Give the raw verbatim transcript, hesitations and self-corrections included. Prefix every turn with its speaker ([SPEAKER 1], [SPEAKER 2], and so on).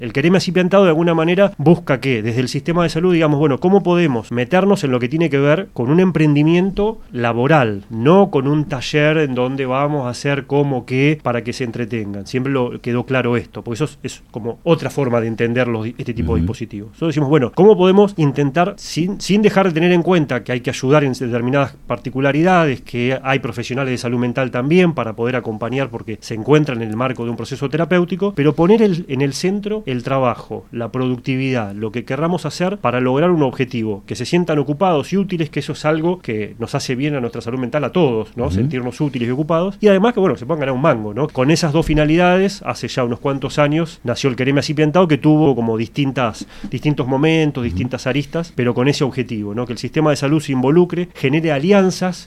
[SPEAKER 1] El quereme así piantado de alguna manera busca que desde el sistema de salud digamos, bueno, ¿cómo podemos meternos en lo que tiene que ver con un emprendimiento laboral, no con un taller en donde vamos a hacer como que para que se entretengan? Siempre lo quedó claro esto, porque eso es, es como otra forma de entender los, este tipo uh-huh. de dispositivos. Nosotros decimos, bueno, ¿cómo podemos intentar, sin, sin dejar de tener en cuenta que hay que ayudar en determinadas particularidades, que hay profesionales de salud mental también para poder acompañar porque se encuentran en el marco de un proceso terapéutico, pero poner el, en el centro el trabajo, la productividad, lo que querramos hacer para lograr un objetivo, que se sientan ocupados y útiles, que eso es algo que nos hace bien a nuestra salud mental a todos, ¿no? Uh-huh. Sentirnos útiles y ocupados, y además que, bueno, se puedan ganar un mango, ¿no? Con esas dos finalidades, hace ya unos cuantos años, nació el quereme así piantado, que tuvo como distintas, distintos momentos, uh-huh. distintas aristas, pero con ese objetivo, ¿no? Que el sistema de salud se involucre, genere alianzas